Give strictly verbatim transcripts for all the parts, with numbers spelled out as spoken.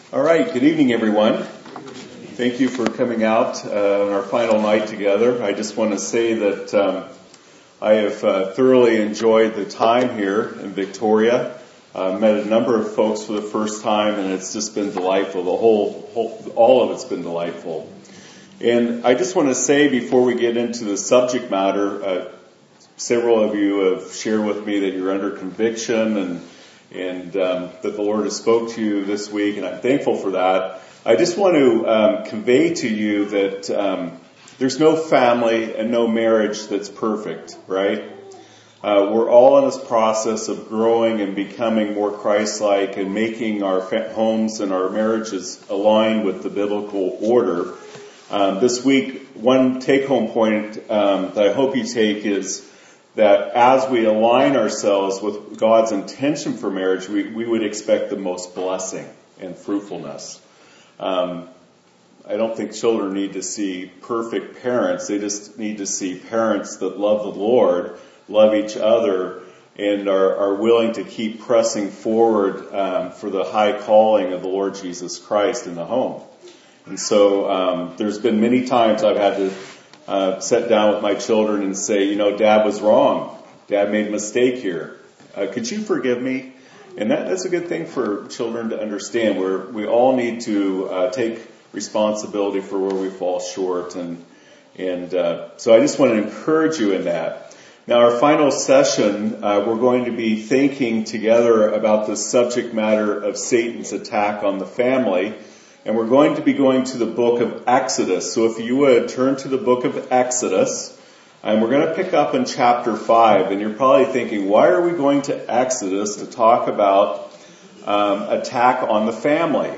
All right, good evening, everyone. Thank you for coming out uh, on our final night together. I just want to say that um, I have uh, thoroughly enjoyed the time here in Victoria. I uh, met a number of folks for the first time, and it's just been delightful. The whole, whole, all of it's been delightful. And I just want to say before we get into the subject matter, uh, several of you have shared with me that you're under conviction and and um, that the Lord has spoke to you this week, and I'm thankful for that. I just want to um, convey to you that um, there's no family and no marriage that's perfect, right? Uh, we're all in this process of growing and becoming more Christ-like and making our fa- homes and our marriages align with the biblical order. Um, this week, one take-home point um, that I hope you take is that as we align ourselves with God's intention for marriage, we, we would expect the most blessing and fruitfulness. Um, I don't think children need to see perfect parents. They just need to see parents that love the Lord, love each other, and are, are willing to keep pressing forward um, for the high calling of the Lord Jesus Christ in the home. And so um, there's been many times I've had to Uh, sit down with my children and say, you know, Dad was wrong. Dad made a mistake here. Uh, could you forgive me? And that, that's a good thing for children to understand, where we all need to uh, take responsibility for where we fall short. And and uh, so I just want to encourage you in that. Now, our final session, uh, we're going to be thinking together about the subject matter of Satan's attack on the family. And we're going to be going to the book of Exodus. So if you would, turn to the book of Exodus. And we're going to pick up in chapter five. And you're probably thinking, why are we going to Exodus to talk about um, attack on the family?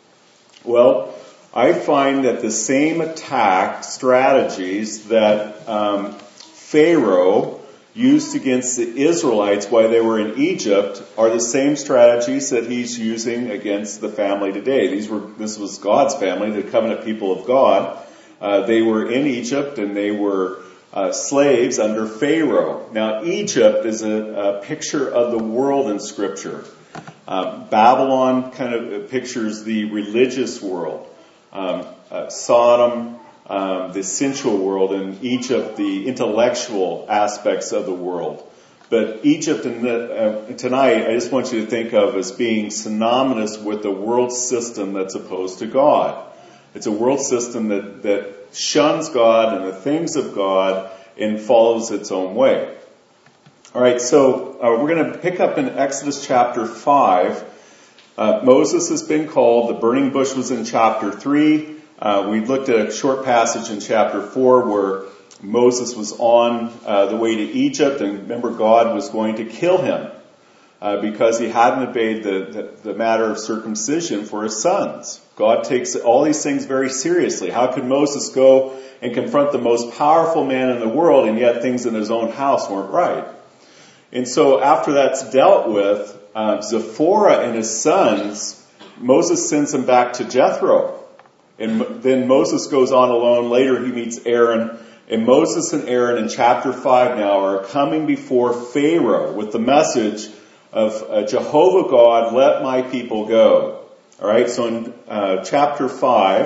Well, I find that the same attack strategies that um, Pharaoh used against the Israelites while they were in Egypt are the same strategies that he's using against the family today. These were, this was God's family, the covenant people of God. Uh, they were in Egypt and they were uh, slaves under Pharaoh. Now, Egypt is a, a picture of the world in Scripture. Um, Babylon kind of pictures the religious world. Um, uh, Sodom, Um, the sensual world, and Egypt, the intellectual aspects of the world. But Egypt, and the, uh, tonight, I just want you to think of as being synonymous with the world system that's opposed to God. It's a world system that, that shuns God and the things of God and follows its own way. All right, so uh, we're going to pick up in Exodus chapter five. Uh, Moses has been called. The burning bush was in chapter three. Uh, we looked at a short passage in chapter four where Moses was on uh, the way to Egypt, and remember, God was going to kill him uh, because he hadn't obeyed the, the, the matter of circumcision for his sons. God takes all these things very seriously. How could Moses go and confront the most powerful man in the world, and yet things in his own house weren't right? And so after that's dealt with, uh, Zipporah and his sons, Moses sends them back to Jethro. And then Moses goes on alone. Later he meets Aaron. And Moses and Aaron in chapter five now are coming before Pharaoh with the message of uh, Jehovah God, let my people go. All right, so in uh, chapter five,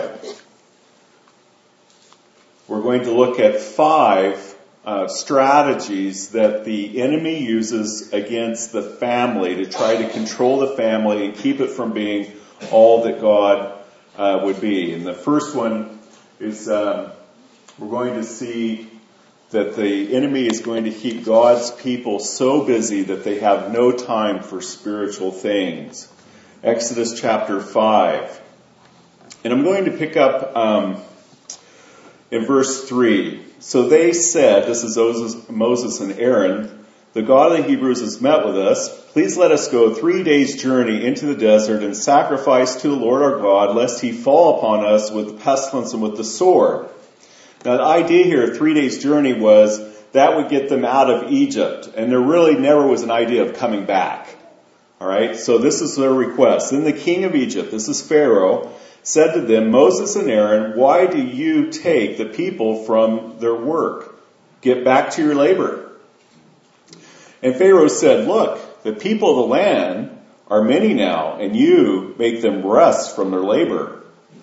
we're going to look at five uh, strategies that the enemy uses against the family to try to control the family and keep it from being all that God Uh, would be. And the first one is um, we're going to see that the enemy is going to keep God's people so busy that they have no time for spiritual things. Exodus chapter five. And I'm going to pick up um, in verse three. So they said, this is Moses and Aaron, the God of the Hebrews has met with us. Please let us go three days' journey into the desert and sacrifice to the Lord our God, lest he fall upon us with the pestilence and with the sword. Now, the idea here, three days' journey, was that would get them out of Egypt. And there really never was an idea of coming back. All right, so this is their request. Then the king of Egypt, this is Pharaoh, said to them, Moses and Aaron, why do you take the people from their work? Get back to your labor. And Pharaoh said, look, the people of the land are many now, and you make them rest from their labor.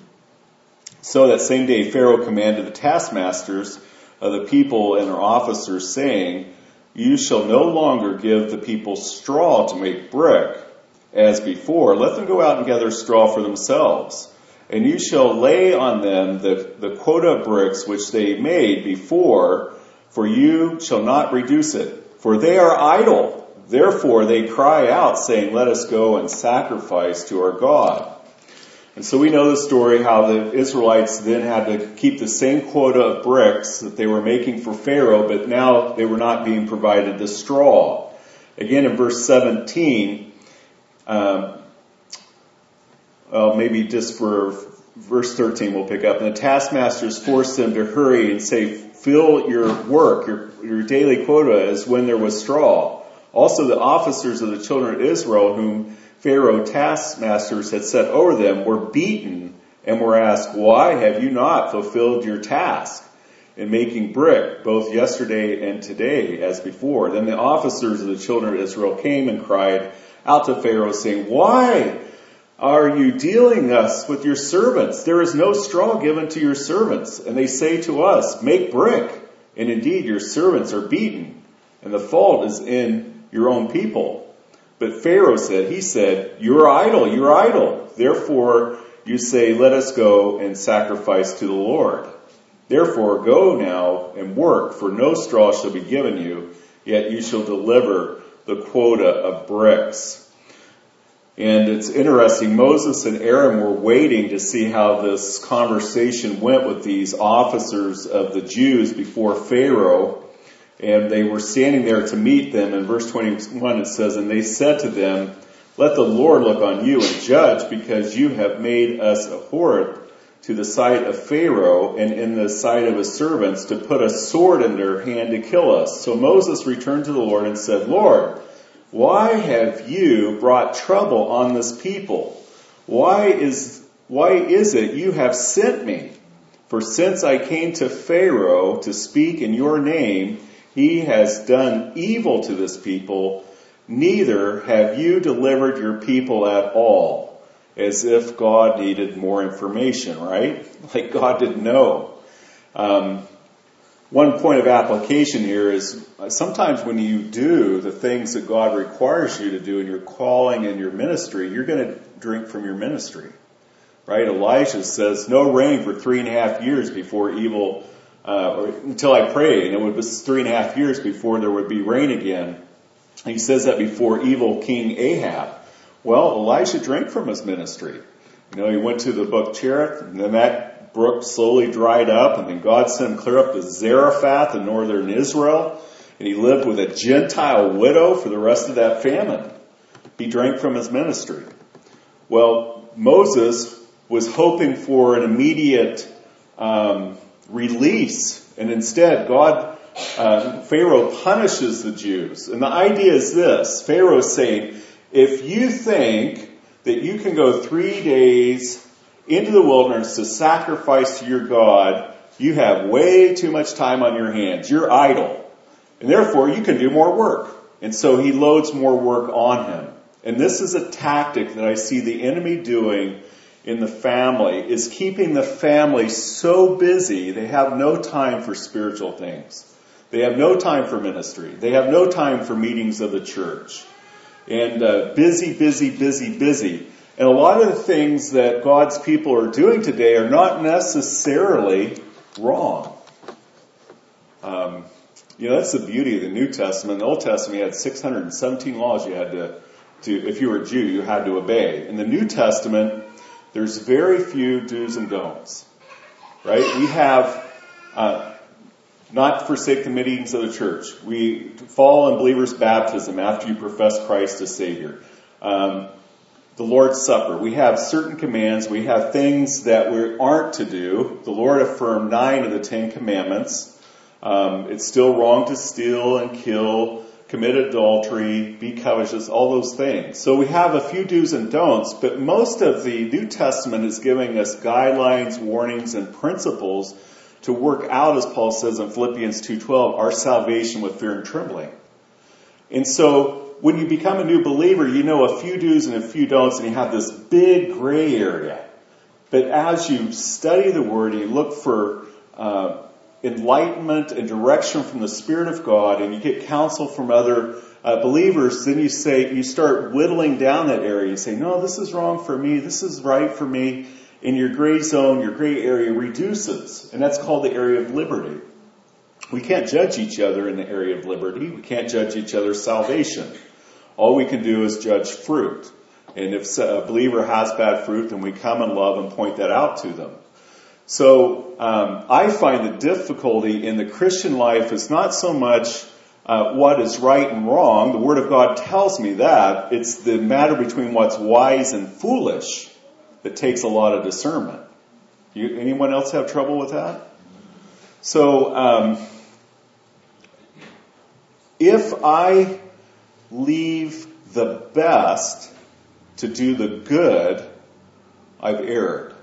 So that same day Pharaoh commanded the taskmasters of the people and their officers, saying, you shall no longer give the people straw to make brick, as before. Let them go out and gather straw for themselves. And you shall lay on them the, the quota of bricks which they made before, for you shall not reduce it. For they are idle. Therefore they cry out, saying, let us go and sacrifice to our God. And so we know the story how the Israelites then had to keep the same quota of bricks that they were making for Pharaoh, but now they were not being provided the straw. Again, in verse seventeen, um, well, maybe just for verse thirteen we'll pick up. And the taskmasters forced them to hurry and say, fill your work, your, your daily quota, as when there was straw. Also the officers of the children of Israel, whom Pharaoh taskmasters had set over them, were beaten and were asked, why have you not fulfilled your task in making brick, both yesterday and today, as before? Then the officers of the children of Israel came and cried out to Pharaoh, saying, why are you dealing us with your servants? There is no straw given to your servants. And they say to us, make brick. And indeed your servants are beaten, and the fault is in your own people. But Pharaoh said, he said, you're idle, you're idle. Therefore you say, let us go and sacrifice to the Lord. Therefore go now and work, for no straw shall be given you, yet you shall deliver the quota of bricks. And it's interesting, Moses and Aaron were waiting to see how this conversation went with these officers of the Jews before Pharaoh. And they were standing there to meet them. In verse twenty-one it says, and they said to them, let the Lord look on you and judge, because you have made us abhorrent to the sight of Pharaoh and in the sight of his servants, to put a sword in their hand to kill us. So Moses returned to the Lord and said, Lord, why have you brought trouble on this people? Why is, why is it you have sent me? For since I came to Pharaoh to speak in your name, he has done evil to this people, neither have you delivered your people at all. As if God needed more information, right? Like God didn't know. Um, one point of application here is sometimes when you do the things that God requires you to do in your calling and your ministry, you're going to drink from your ministry, right? Elijah says, no rain for three and a half years before evil Uh, or until I prayed, and it was three and a half years before there would be rain again. He says that before evil King Ahab. Well, Elisha drank from his ministry. You know, he went to the brook Cherith, and then that brook slowly dried up, and then God sent him clear up to Zarephath in northern Israel, and he lived with a Gentile widow for the rest of that famine. He drank from his ministry. Well, Moses was hoping for an immediate um release, and instead God, uh, Pharaoh punishes the Jews. And the idea is this: Pharaoh is saying, if you think that you can go three days into the wilderness to sacrifice to your God, you have way too much time on your hands. You're idle, and therefore you can do more work. And so he loads more work on him. And this is a tactic that I see the enemy doing in the family, is keeping the family so busy they have no time for spiritual things. They have no time for ministry. They have no time for meetings of the church. And uh, busy, busy, busy, busy. And a lot of the things that God's people are doing today are not necessarily wrong. Um, you know, that's the beauty of the New Testament. In the Old Testament, you had six hundred seventeen laws you had to, to, if you were a Jew, you had to obey. In the New Testament, there's very few do's and don'ts, right? We have, uh, not forsake the meetings of the church. We follow in believers' baptism after you profess Christ as Savior. Um, the Lord's Supper. We have certain commands. We have things that we aren't to do. The Lord affirmed nine of the Ten Commandments. Um, it's still wrong to steal and kill, commit adultery, be covetous, all those things. So we have a few do's and don'ts, but most of the New Testament is giving us guidelines, warnings, and principles to work out, as Paul says in Philippians two twelve, our salvation with fear and trembling. And so when you become a new believer, you know a few do's and a few don'ts, and you have this big gray area. But as you study the Word, you look for uh, enlightenment and direction from the Spirit of God, and you get counsel from other uh, believers, then you say, you start whittling down that area. You say, no, this is wrong for me. This is right for me. And your gray zone, your gray area reduces. And that's called the area of liberty. We can't judge each other in the area of liberty. We can't judge each other's salvation. All we can do is judge fruit. And if a believer has bad fruit, then we come in love and point that out to them. So um, I find the difficulty in the Christian life is not so much uh, what is right and wrong. The Word of God tells me that. It's the matter between what's wise and foolish that takes a lot of discernment. You, anyone else have trouble with that? So um, if I leave the best to do the good, I've erred.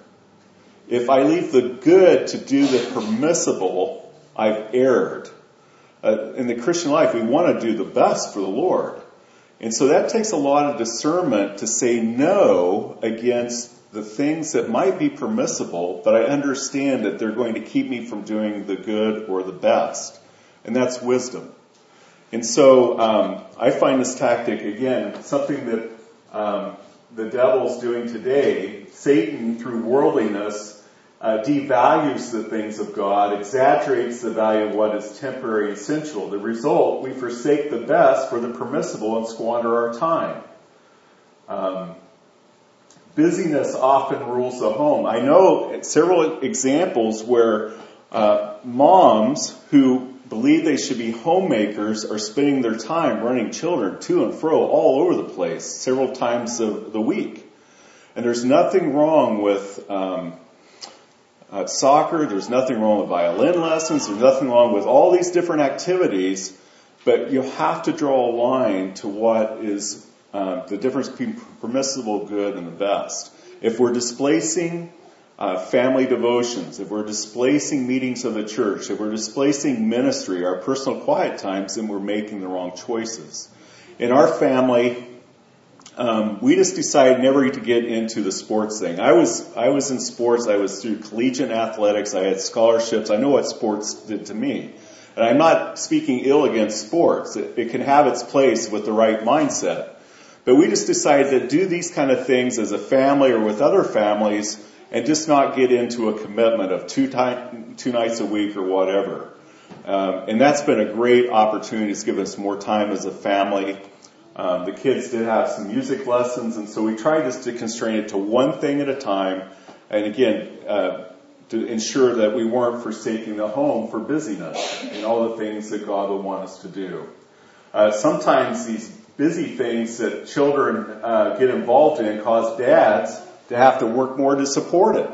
If I leave the good to do the permissible, I've erred. Uh, in the Christian life, we want to do the best for the Lord. And so that takes a lot of discernment to say no against the things that might be permissible, but I understand that they're going to keep me from doing the good or the best. And that's wisdom. And so um, I find this tactic, again, something that um, the devil's doing today. Satan, through worldliness, uh, devalues the things of God, exaggerates the value of what is temporary and sensual. The result, we forsake the best for the permissible and squander our time. Um, busyness often rules the home. I know several examples where uh, moms who believe they should be homemakers are spending their time running children to and fro all over the place several times of the week. And there's nothing wrong with um, uh, soccer. There's nothing wrong with violin lessons. There's nothing wrong with all these different activities. But you have to draw a line to what is uh, the difference between permissible good and the best. If we're displacing Uh, family devotions, if we're displacing meetings of the church, if we're displacing ministry, our personal quiet times, then we're making the wrong choices. In our family, um, we just decided never to get into the sports thing. I was I was in sports. I was through collegiate athletics. I had scholarships. I know what sports did to me. And I'm not speaking ill against sports. It, it can have its place with the right mindset. But we just decided to do these kind of things as a family or with other families, and just not get into a commitment of two time, two nights a week or whatever. Um, and that's been a great opportunity. It's given us more time as a family. Um, the kids did have some music lessons, and so we tried just to constrain it to one thing at a time. And again, uh, to ensure that we weren't forsaking the home for busyness and all the things that God would want us to do. Uh, sometimes these busy things that children uh, get involved in cause dads to have to work more to support it.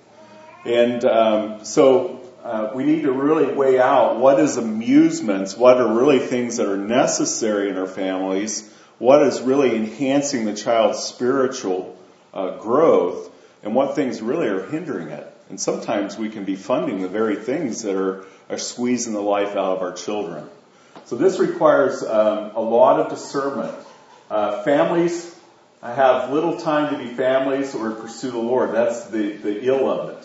And um, so uh, we need to really weigh out what is amusements, what are really things that are necessary in our families, what is really enhancing the child's spiritual uh, growth, and what things really are hindering it. And sometimes we can be funding the very things that are, are squeezing the life out of our children. So this requires um, a lot of discernment. Uh, families I have little time to be families or pursue the Lord. That's the, the ill of it.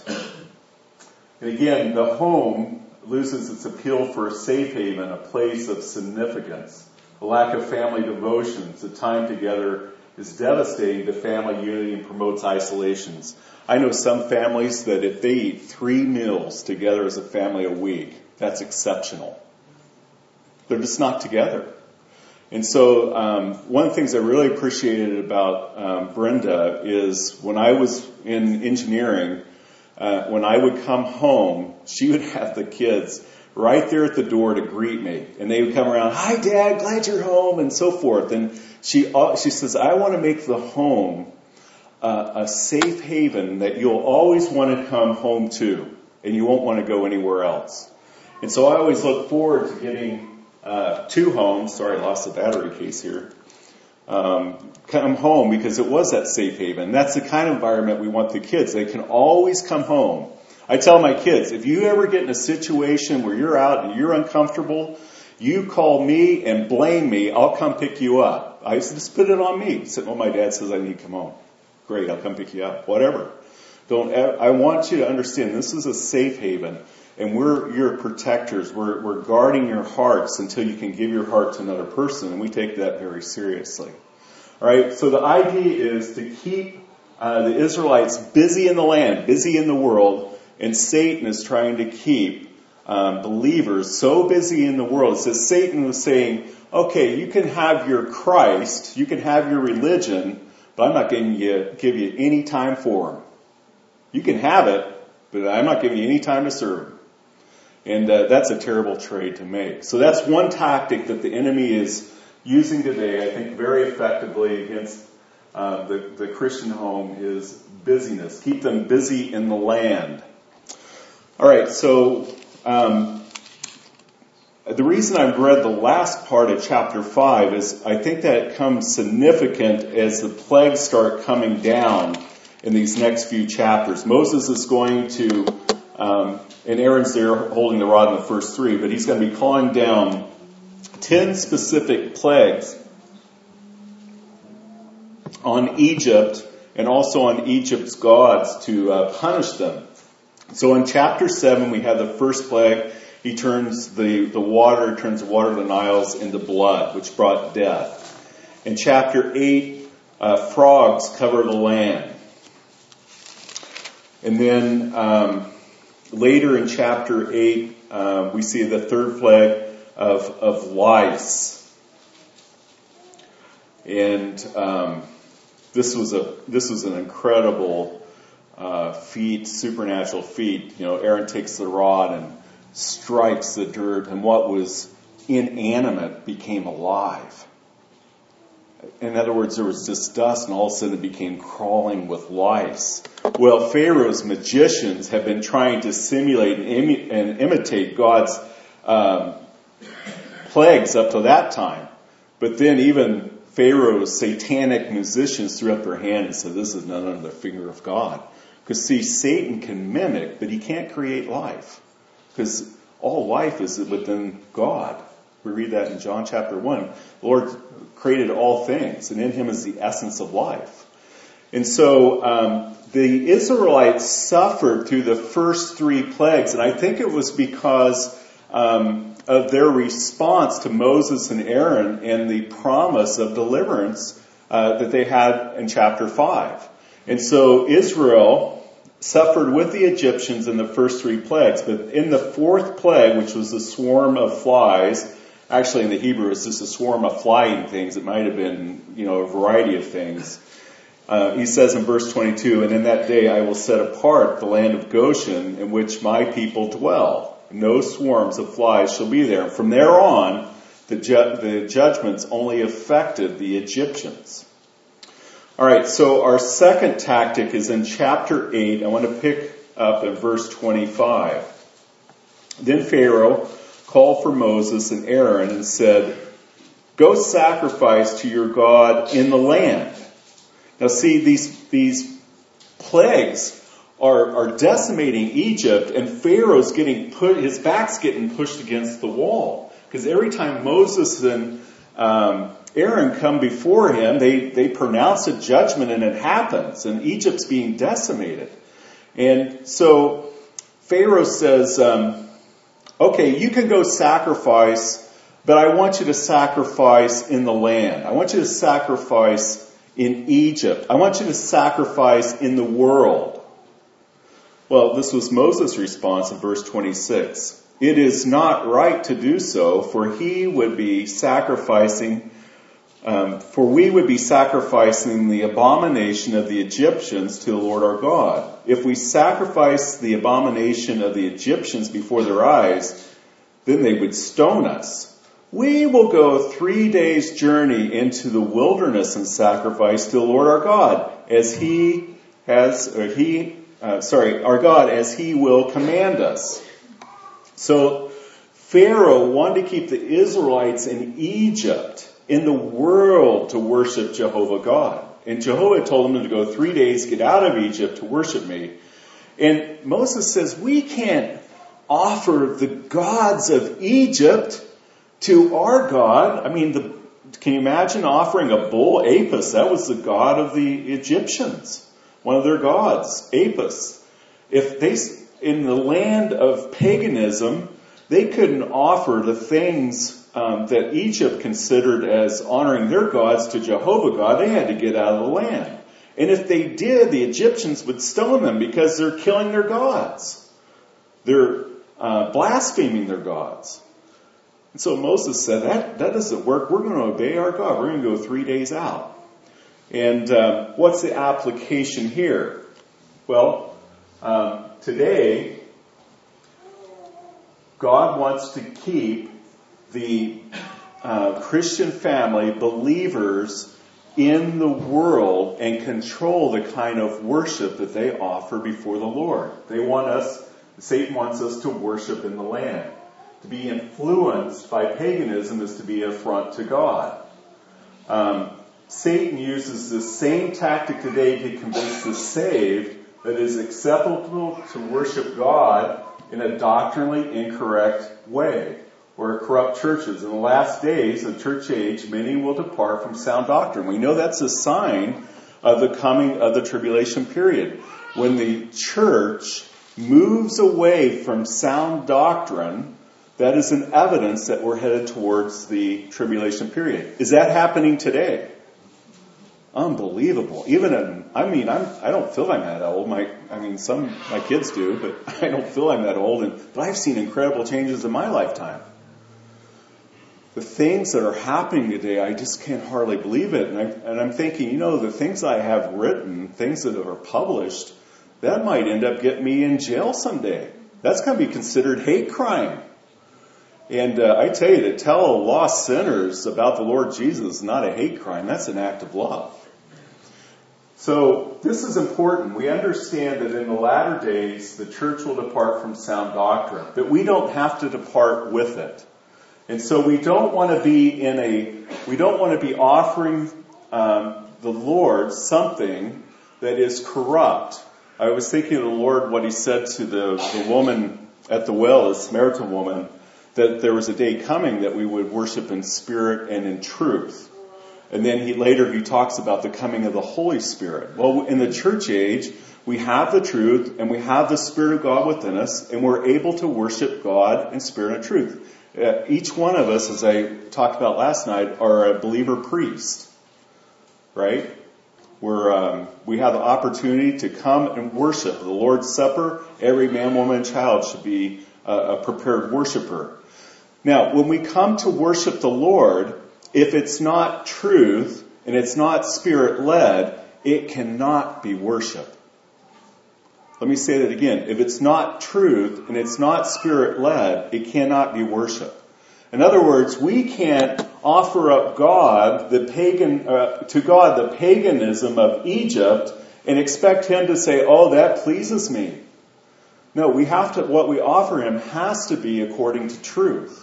And again, the home loses its appeal for a safe haven, a place of significance. The lack of family devotions, the time together is devastating to family unity and promotes isolations. I know some families that if they eat three meals together as a family a week, that's exceptional. They're just not together. And so um, one of the things I really appreciated about um, Brenda is when I was in engineering, uh, when I would come home, she would have the kids right there at the door to greet me. And they would come around, "Hi, Dad, glad you're home," and so forth. And she uh, she says, "I want to make the home uh, a safe haven that you'll always want to come home to, and you won't want to go anywhere else." And so I always look forward to getting Uh, two homes, sorry, I lost the battery case here, um, come home because it was that safe haven. That's the kind of environment we want the kids. They can always come home. I tell my kids, if you ever get in a situation where you're out and you're uncomfortable, You call me and blame me, I'll come pick you up. I said, just put it on me. He said, well, my dad says I need to come home. Great, I'll come pick you up. Whatever. Don't. I want you to understand this is a safe haven, and we're your protectors. We're, we're guarding your hearts until you can give your heart to another person, and we take that very seriously. All right, so the idea is to keep uh, the Israelites busy in the land, busy in the world, and Satan is trying to keep um, believers so busy in the world. It says Satan was saying, okay, you can have your Christ, you can have your religion, but I'm not giving you, give you any time for him. You can have it, but I'm not giving you any time to serve him. And uh, that's a terrible trade to make. So that's one tactic that the enemy is using today, I think very effectively against uh, the, the Christian home is busyness. Keep them busy in the land. All right, so um, the reason I've read the last part of chapter five is I think that it comes significant as the plagues start coming down in these next few chapters. Moses is going to, um, and Aaron's there holding the rod in the first three, but he's going to be calling down ten specific plagues on Egypt and also on Egypt's gods to uh, punish them. So in chapter seven, we have the first plague. He turns the, the water, turns the water of the Niles into blood, which brought death. In chapter eight, uh, frogs cover the land. And then um, later in chapter eight, uh, we see the third plague of, of lice. And um, this was a this was an incredible uh, feat, supernatural feat. You know, Aaron takes the rod and strikes the dirt, and what was inanimate became alive. In other words, there was just dust, and all of a sudden it became crawling with lice. Well, Pharaoh's magicians have been trying to simulate and, imi- and imitate God's um, plagues up to that time. But then even Pharaoh's satanic musicians threw up their hand and said, this is none under the finger of God. Because see, Satan can mimic, but he can't create life. Because all life is within God. We read that in John chapter one. The Lord created all things, and in him is the essence of life. And so um, the Israelites suffered through the first three plagues, and I think it was because um, of their response to Moses and Aaron and the promise of deliverance uh, that they had in chapter five. And so Israel suffered with the Egyptians in the first three plagues, but in the fourth plague, which was the swarm of flies, actually in the Hebrew it's just a swarm of flying things, it might have been, you know, a variety of things. Uh, he says in verse twenty-two, and in that day I will set apart the land of Goshen in which my people dwell. No swarms of flies shall be there. And from there on, the, ju- the judgments only affected the Egyptians. All right, so our second tactic is in chapter eight. I want to pick up at verse twenty-five. Then Pharaoh called for Moses and Aaron and said, go sacrifice to your God in the land. Now see, these, these plagues are, are decimating Egypt, and Pharaoh's getting put, his back's getting pushed against the wall. Because every time Moses and um, Aaron come before him, they, they pronounce a judgment and it happens, and Egypt's being decimated. And so Pharaoh says, um, okay, you can go sacrifice, but I want you to sacrifice in the land. I want you to sacrifice in Egypt. I want you to sacrifice in the world. Well, this was Moses' response in verse twenty-six. It is not right to do so, for he would be sacrificing, um, for we would be sacrificing the abomination of the Egyptians to the Lord our God. If we sacrifice the abomination of the Egyptians before their eyes, then they would stone us. We will go three days' journey into the wilderness and sacrifice to the Lord our God, as He has, or He, uh, sorry, our God, as He will command us. So Pharaoh wanted to keep the Israelites in Egypt, in the world, to worship Jehovah God. And Jehovah told them to go three days, get out of Egypt to worship me. And Moses says, we can't offer the gods of Egypt to our God, I mean, the, can you imagine offering a bull? Apis, that was the god of the Egyptians. One of their gods, Apis. If they, in the land of paganism, they couldn't offer the things um, that Egypt considered as honoring their gods to Jehovah God. They had to get out of the land. And if they did, the Egyptians would stone them because they're killing their gods. They're uh, blaspheming their gods. And so Moses said, that, that doesn't work. We're going to obey our God. We're going to go three days out. And um, what's the application here? Well, um, today, God wants to keep the uh, Christian family, believers in the world, and control the kind of worship that they offer before the Lord. They want us, Satan wants us to worship in the land. To be influenced by paganism is to be an affront to God. Um, Satan uses the same tactic today to convince the saved that it is acceptable to worship God in a doctrinally incorrect way, or corrupt churches. In the last days of church age, many will depart from sound doctrine. We know that's a sign of the coming of the tribulation period. When the church moves away from sound doctrine, that is an evidence that we're headed towards the tribulation period. Is that happening today? Unbelievable. Even, in, I mean, I'm, I don't feel I'm that old. My, I mean, some, my kids do, but I don't feel I'm that old. And, but I've seen incredible changes in my lifetime. The things that are happening today, I just can't hardly believe it. And, I, and I'm thinking, you know, the things I have written, things that are published, that might end up getting me in jail someday. That's going to be considered hate crime. And uh, I tell you, to tell lost sinners about the Lord Jesus is not a hate crime. That's an act of love. So this is important. We understand that in the latter days, the church will depart from sound doctrine, but we don't have to depart with it. And so we don't want to be in a, we don't want to be offering um, the Lord something that is corrupt. I was thinking of the Lord, what he said to the, the woman at the well, the Samaritan woman, that there was a day coming that we would worship in spirit and in truth. And then he later he talks about the coming of the Holy Spirit. Well, in the church age, we have the truth and we have the Spirit of God within us, and we're able to worship God in spirit and truth. Uh, each one of us, as I talked about last night, are a believer priest, right? We're, um, we have the opportunity to come and worship. The Lord's Supper, every man, woman, and child should be a, a prepared worshiper. Now, when we come to worship the Lord, if it's not truth and it's not spirit-led, it cannot be worship. Let me say that again. If it's not truth and it's not spirit-led, it cannot be worship. In other words, we can't offer up God, the pagan, uh, to God, the paganism of Egypt and expect him to say, oh, that pleases me. No, we have to, what we offer him has to be according to truth.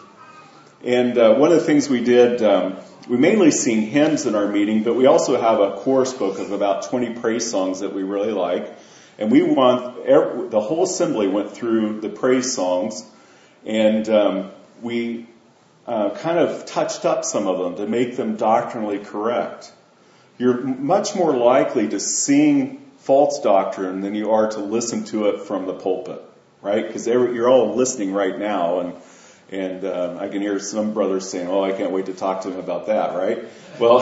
And uh, one of the things we did, um, we mainly sing hymns in our meeting, but we also have a chorus book of about twenty praise songs that we really like. And we want, every, the whole assembly went through the praise songs, and um, we uh, kind of touched up some of them to make them doctrinally correct. You're much more likely to sing false doctrine than you are to listen to it from the pulpit, right? Because you're all listening right now, and And um, I can hear some brothers saying, oh, I can't wait to talk to him about that, right? Well,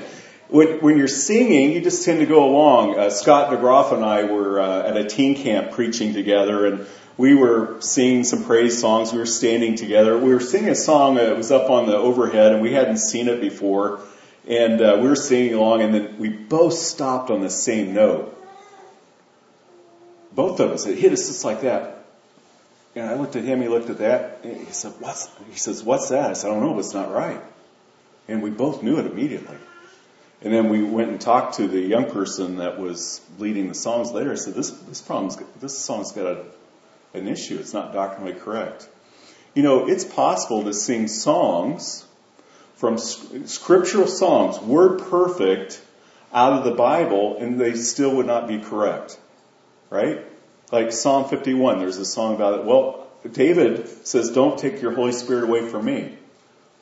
when, when you're singing, you just tend to go along. Uh, Scott DeGroff and I were uh, at a teen camp preaching together, and we were singing some praise songs. We were standing together. We were singing a song that was up on the overhead, and we hadn't seen it before. And uh, we were singing along, and then we both stopped on the same note. Both of us. It hit us just like that. And I looked at him, he looked at that, and he said, what's, he says, what's that? I said, I don't know, but it's not right. And we both knew it immediately. And then we went and talked to the young person that was leading the songs later. I said, this, this problem's, this song's got a, an issue. It's not doctrinally correct. You know, it's possible to sing songs from scriptural songs, word perfect, out of the Bible, and they still would not be correct. Right? Like Psalm fifty-one, there's a song about it. Well, David says, don't take your Holy Spirit away from me.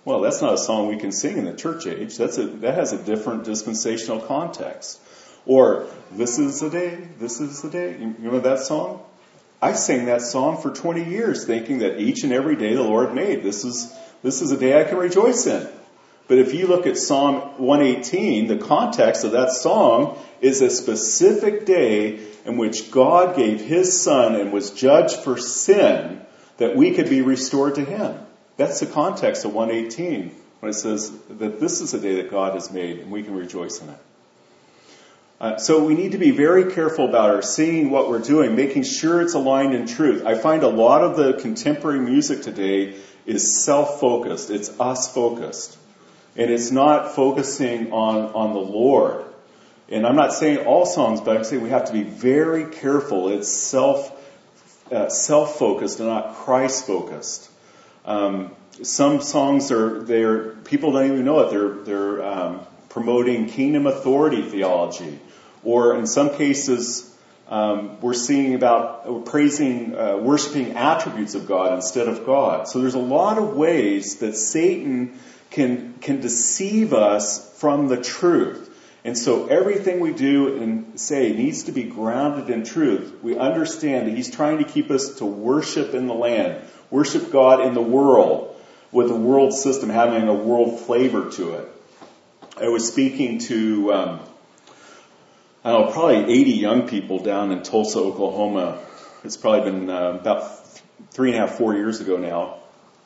Well, that's not a song we can sing in the church age. That's a, that has a different dispensational context. Or, this is the day, this is the day. You remember that song? I sang that song for twenty years thinking that each and every day the Lord made, this is, this is a day I can rejoice in. But if you look at Psalm one eighteen, the context of that song is a specific day in which God gave His Son and was judged for sin that we could be restored to Him. That's the context of one eighteen, when it says that this is a day that God has made and we can rejoice in it. Uh, so we need to be very careful about our seeing what we're doing, making sure it's aligned in truth. I find a lot of the contemporary music today is self-focused. It's us-focused. And it's not focusing on, on the Lord. And I'm not saying all songs, but I'm saying we have to be very careful. It's self, uh, self-focused and not Christ-focused. Um, some songs are, they're, people don't even know it. They're, they're, um, promoting kingdom authority theology. Or in some cases, um, we're singing about, we're praising, uh, worshiping attributes of God instead of God. So there's a lot of ways that Satan can, can deceive us from the truth. And so everything we do and say needs to be grounded in truth. We understand that he's trying to keep us to worship in the land, worship God in the world, with the world system having a world flavor to it. I was speaking to, um, I don't know, probably eighty young people down in Tulsa, Oklahoma. It's probably been uh, about three and a half, four years ago now.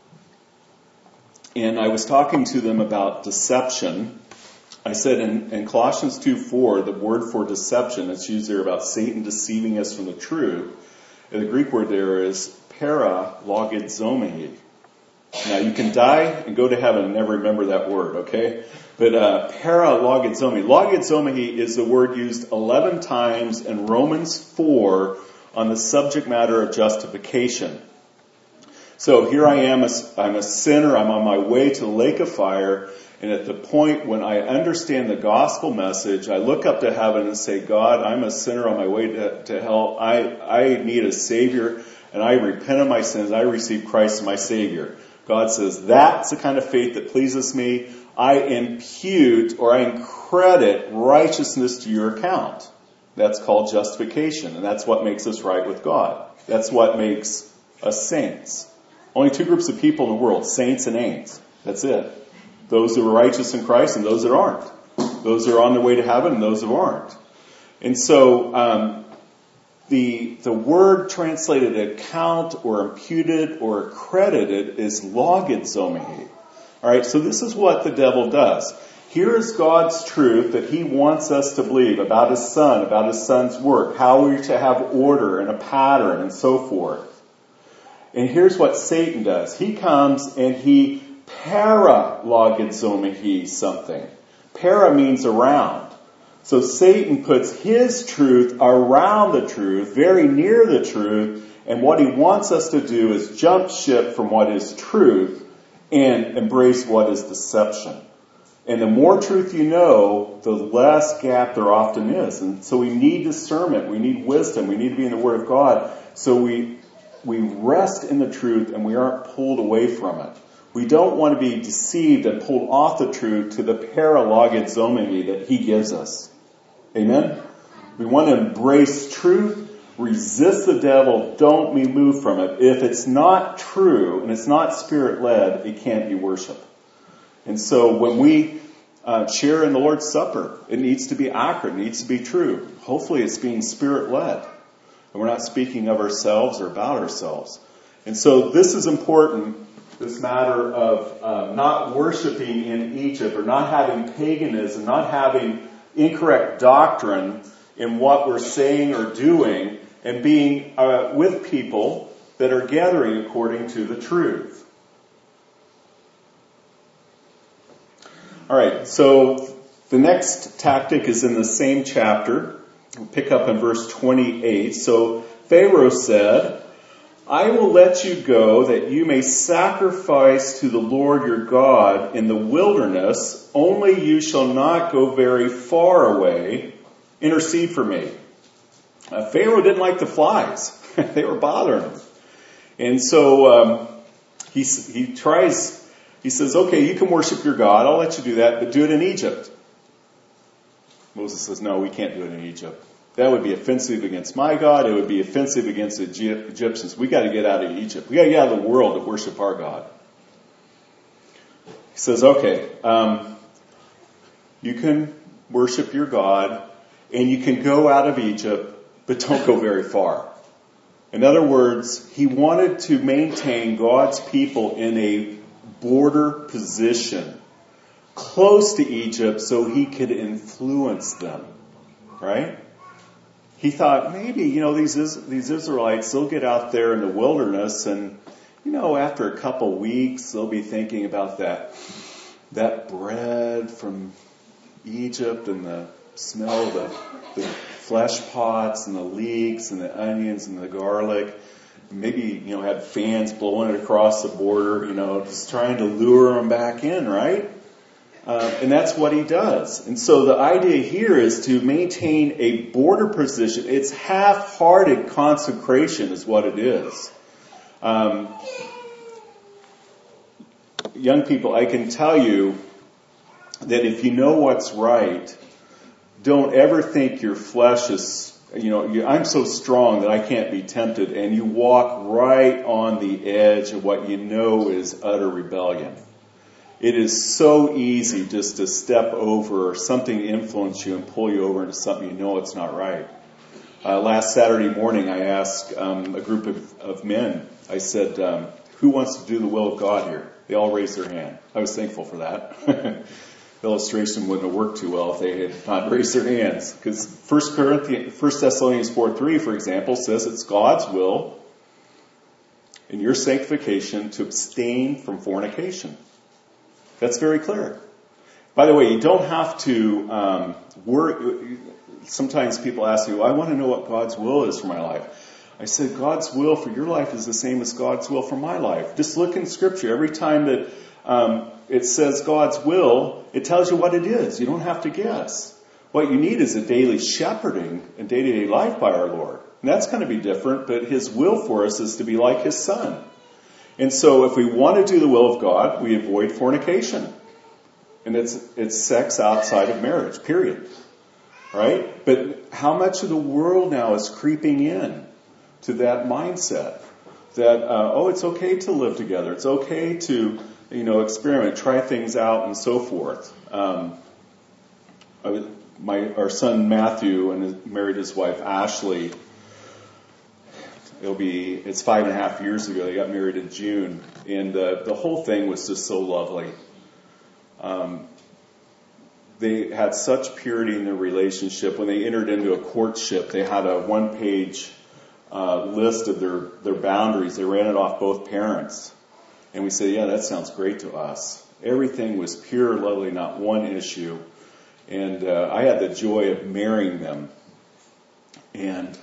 And I was talking to them about deception. I said in, in Colossians two four, the word for deception, it's used there about Satan deceiving us from the truth. And the Greek word there is paralogizomai. Now, you can die and go to heaven and never remember that word, okay? But uh, paralogizomai. Logizomai is the word used eleven times in Romans four on the subject matter of justification. So here I am, a, I'm a sinner, I'm on my way to the lake of fire, and at the point when I understand the gospel message, I look up to heaven and say, God, I'm a sinner on my way to, to hell. I, I need a Savior, and I repent of my sins. I receive Christ as my Savior. God says, that's the kind of faith that pleases me. I impute or I credit righteousness to your account. That's called justification, and that's what makes us right with God. That's what makes us saints. Only two groups of people in the world, saints and ain'ts. That's it. Those who are righteous in Christ and those that aren't. Those who are on their way to heaven and those who aren't. And so, um, The the word translated account or imputed or accredited is logizomai. All right, so this is what the devil does. Here is God's truth that he wants us to believe about his son, about his son's work, how we're to have order and a pattern and so forth. And here's what Satan does. He comes and he paralogizomai something. Para means around. So Satan puts his truth around the truth, very near the truth, and what he wants us to do is jump ship from what is truth and embrace what is deception. And the more truth you know, the less gap there often is. And so we need discernment, we need wisdom, we need to be in the Word of God, so we we rest in the truth and we aren't pulled away from it. We don't want to be deceived and pulled off the truth to the paralogizomai that he gives us. Amen? We want to embrace truth, resist the devil, don't be moved from it. If it's not true and it's not spirit-led, it can't be worship. And so when we uh, share in the Lord's Supper, it needs to be accurate, it needs to be true. Hopefully it's being spirit-led. And we're not speaking of ourselves or about ourselves. And so this is important, this matter of uh, not worshiping in Egypt or not having paganism, not having incorrect doctrine in what we're saying or doing, and being uh, with people that are gathering according to the truth. All right, so the next tactic is in the same chapter. We'll pick up in verse twenty-eight. So Pharaoh said, I will let you go that you may sacrifice to the Lord your God in the wilderness, only you shall not go very far away. Intercede for me. Uh, Pharaoh didn't like the flies. They were bothering him. And so um, he, he tries He says, okay, you can worship your God. I'll let you do that, but do it in Egypt. Moses says, no, we can't do it in Egypt. That would be offensive against my God. It would be offensive against the Egyptians. We got to get out of Egypt. We got to get out of the world to worship our God. He says, okay, um, you can worship your God and you can go out of Egypt, but don't go very far. In other words, he wanted to maintain God's people in a border position close to Egypt so he could influence them, right? He thought maybe, you know, these these Israelites, they'll get out there in the wilderness and, you know, after a couple weeks, they'll be thinking about that that bread from Egypt and the smell of the, the flesh pots and the leeks and the onions and the garlic. Maybe, you know, had fans blowing it across the border, you know, just trying to lure them back in, right? Uh, and that's what he does. And so the idea here is to maintain a border position. It's half-hearted consecration is what it is. Um, young people, I can tell you that if you know what's right, don't ever think your flesh is, you know, you, I'm so strong that I can't be tempted, and you walk right on the edge of what you know is utter rebellion. It is so easy just to step over something to influence you and pull you over into something you know it's not right. Uh, last Saturday morning, I asked um, a group of, of men, I said, um, who wants to do the will of God here? They all raised their hand. I was thankful for that. The illustration wouldn't have worked too well if they had not raised their hands. Because First Corinthians, First Thessalonians four three, for example, says it's God's will in your sanctification to abstain from fornication. That's very clear. By the way, you don't have to um, worry. Sometimes people ask me, well, I want to know what God's will is for my life. I said, God's will for your life is the same as God's will for my life. Just look in Scripture. Every time that um, it says God's will, it tells you what it is. You don't have to guess. What you need is a daily shepherding and day-to-day life by our Lord. And that's going to be different, but His will for us is to be like His Son. And so if we want to do the will of God, we avoid fornication. And it's it's sex outside of marriage, period. Right? But how much of the world now is creeping in to that mindset that, uh, oh, it's okay to live together. It's okay to, you know, experiment, try things out and so forth. Um, I was, my our son Matthew and his, married his wife Ashley. It'll be, it's five and a half years ago. They got married in June. And uh, the whole thing was just so lovely. Um, they had such purity in their relationship. When they entered into a courtship, they had a one-page uh, list of their, their boundaries. They ran it off both parents. And we said, yeah, that sounds great to us. Everything was pure, lovely, not one issue. And uh, I had the joy of marrying them. And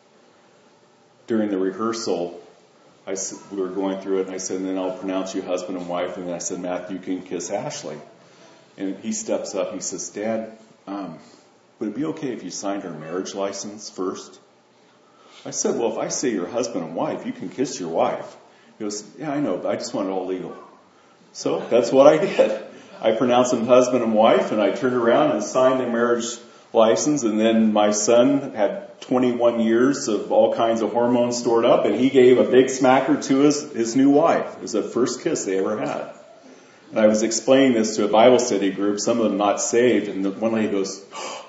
during the rehearsal, I said, we were going through it, and I said, and then I'll pronounce you husband and wife. And then I said, Matthew, you can kiss Ashley. And he steps up and he says, Dad, um, would it be okay if you signed our marriage license first? I said, well, if I say you're husband and wife, you can kiss your wife. He goes, yeah, I know, but I just want it all legal. So that's what I did. I pronounced them husband and wife, and I turned around and signed the marriage license, and then my son had twenty-one years of all kinds of hormones stored up, and he gave a big smacker to his, his new wife. It was the first kiss they ever had. And I was explaining this to a Bible study group, some of them not saved, and the one lady goes, oh,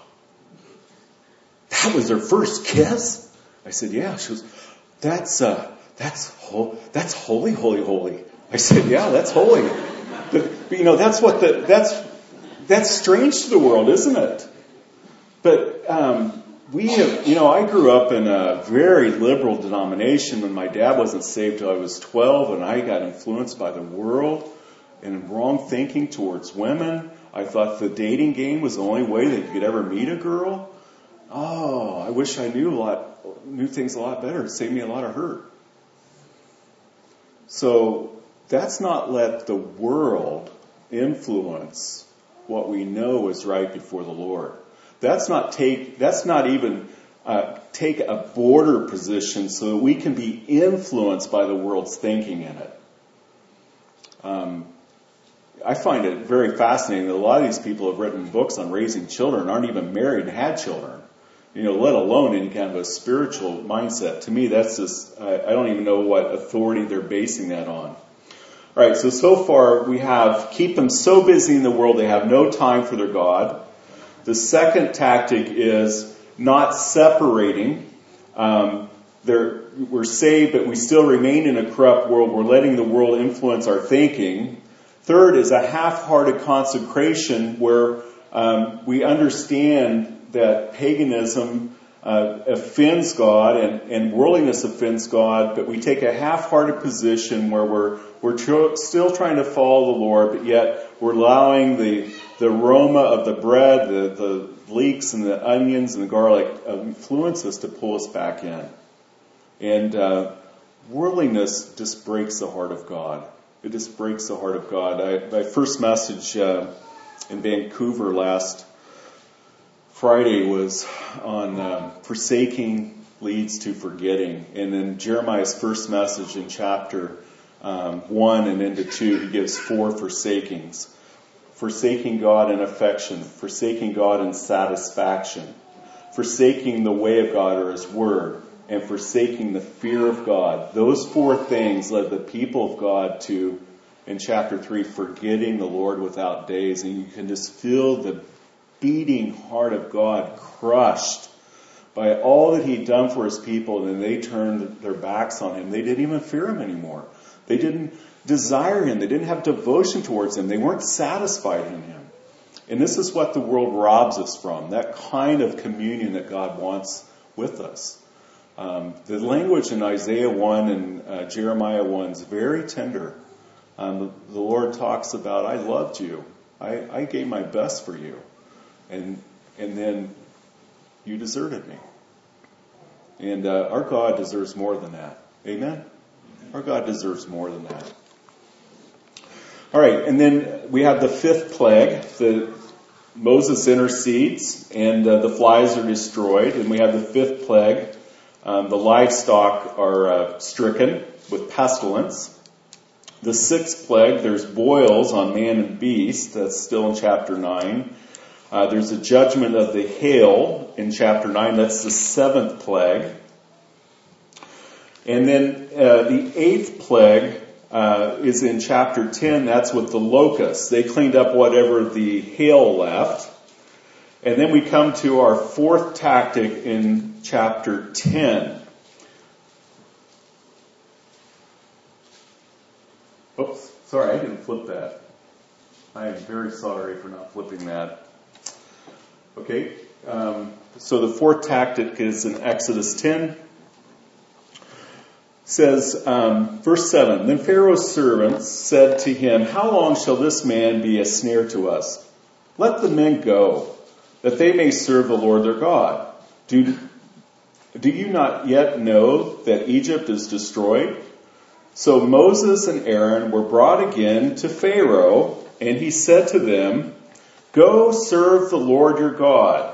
that was their first kiss? I said, yeah. She goes, that's, uh, that's, ho- that's holy, holy, holy. I said, yeah, that's holy. But, but you know, that's what the, that's, that's strange to the world, isn't it? But um, we have, you know, I grew up in a very liberal denomination when my dad wasn't saved till I was twelve, and I got influenced by the world and wrong thinking towards women. I thought the dating game was the only way that you could ever meet a girl. Oh, I wish I knew a lot, knew things a lot better. It saved me a lot of hurt. So that's not let the world influence what we know is right before the Lord. That's not take. That's not even uh, take a border position so that we can be influenced by the world's thinking in it. Um, I find it very fascinating that a lot of these people have written books on raising children, aren't even married and had children. You know, let alone any kind of a spiritual mindset. To me, that's just, I, I don't even know what authority they're basing that on. All right, so, so far we have keep them so busy in the world they have no time for their God. The second tactic is not separating. Um, they're, we're saved, but we still remain in a corrupt world. We're letting the world influence our thinking. Third is a half-hearted consecration where um, we understand that paganism uh, offends God and, and worldliness offends God, but we take a half-hearted position where we're we're tr- still trying to follow the Lord, but yet we're allowing the the aroma of the bread, the, the leeks and the onions and the garlic influence us to pull us back in. And uh, worldliness just breaks the heart of God. It just breaks the heart of God. I, my first message uh, in Vancouver last Friday was on um, forsaking leads to forgetting. And in Jeremiah's first message in chapter um, one and into two, he gives four forsakings. Forsaking God in affection, forsaking God in satisfaction, forsaking the way of God or His Word, and forsaking the fear of God. Those four things led the people of God to, in chapter three, forgetting the Lord without days. And you can just feel the beating heart of God crushed by all that He'd done for His people, and then they turned their backs on Him. They didn't even fear Him anymore. They didn't desire Him. They didn't have devotion towards Him. They weren't satisfied in Him. And this is what the world robs us from, that kind of communion that God wants with us. Um, the language in Isaiah one and uh, Jeremiah one is very tender. Um, the, the Lord talks about, I loved you. I, I gave my best for you. And and then you deserted me. And uh, our God deserves more than that. Amen? Our God deserves more than that. All right, and then we have the fifth plague. The Moses intercedes, and uh, the flies are destroyed. And we have the fifth plague. Um, the livestock are uh, stricken with pestilence. The sixth plague, there's boils on man and beast. That's still in chapter nine. Uh, there's a judgment of the hail in chapter nine. That's the seventh plague. And then uh, the eighth plague uh, is in chapter ten. That's with the locusts. They cleaned up whatever the hail left. And then we come to our fourth tactic in chapter ten. Oops, sorry, I didn't flip that. I am very sorry for not flipping that. Okay, um, so the fourth tactic is in Exodus ten. It says, um, verse seven, Then Pharaoh's servants said to him, How long shall this man be a snare to us? Let the men go, that they may serve the Lord their God. Do, do you not yet know that Egypt is destroyed? So Moses and Aaron were brought again to Pharaoh, and he said to them, Go serve the Lord your God.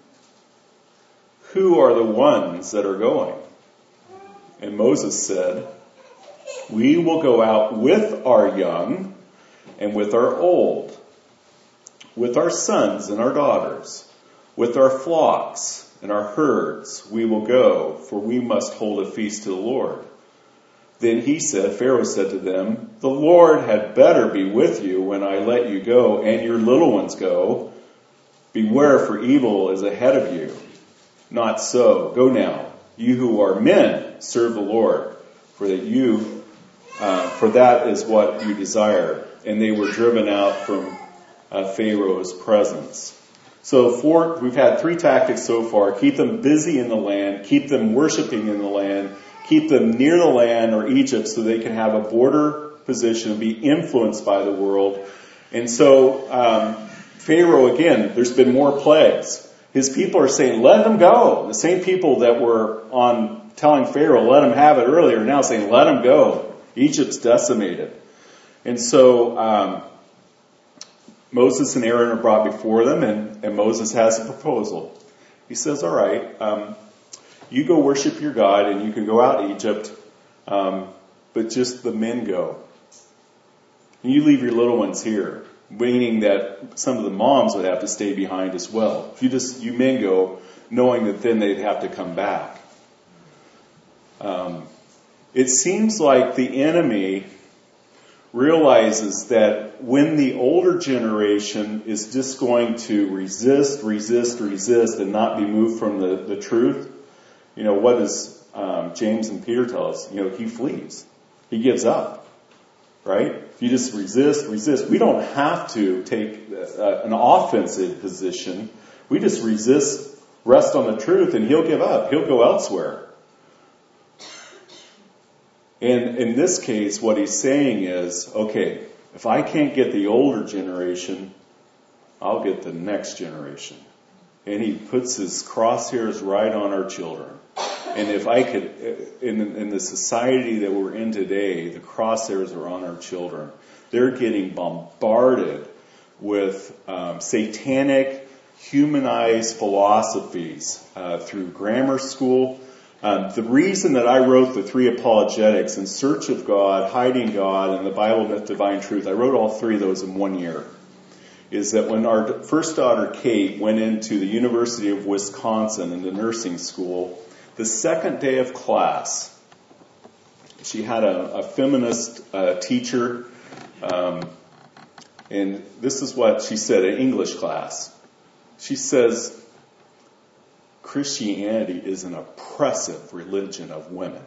Who are the ones that are going? And Moses said, We will go out with our young and with our old, with our sons and our daughters, with our flocks and our herds. We will go, for we must hold a feast to the Lord. Then he said, Pharaoh said to them, The Lord had better be with you when I let you go and your little ones go. Beware, for evil is ahead of you. Not so. Go now, you who are men, serve the Lord, for that you, uh, for that is what you desire. And they were driven out from uh, Pharaoh's presence. So four, we've had three tactics so far. Keep them busy in the land. Keep them worshiping in the land. Keep them near the land or Egypt so they can have a border position and be influenced by the world. And so um, Pharaoh, again, there's been more plagues. His people are saying, let them go. The same people that were on telling Pharaoh, let him have it earlier, are now saying, let him go. Egypt's decimated. And so um, Moses and Aaron are brought before them, and, and Moses has a proposal. He says, all right, um, you go worship your God, and you can go out to Egypt, um, but just the men go. and you leave your little ones here, meaning that some of the moms would have to stay behind as well. You just, you men go knowing that then they'd have to come back. Um, it seems like the enemy realizes that when the older generation is just going to resist, resist, resist, and not be moved from the, the truth, you know, what does um, James and Peter tell us? You know, he flees. He gives up. Right? If you just resist, resist. We don't have to take uh, an offensive position. We just resist, rest on the truth, and he'll give up. He'll go elsewhere. And in this case, what he's saying is, okay, if I can't get the older generation, I'll get the next generation. And he puts his crosshairs right on our children. And if I could, in, in the society that we're in today, the crosshairs are on our children. They're getting bombarded with um, satanic, humanized philosophies uh, through grammar school. Um, the reason that I wrote the three apologetics, In Search of God, Hiding God, and the Bible Myth, Divine Truth, I wrote all three of those in one year, is that when our first daughter, Kate, went into the University of Wisconsin into nursing school, the second day of class, she had a, a feminist uh, teacher, um, and this is what she said in English class. She says, Christianity is an oppressive religion of women.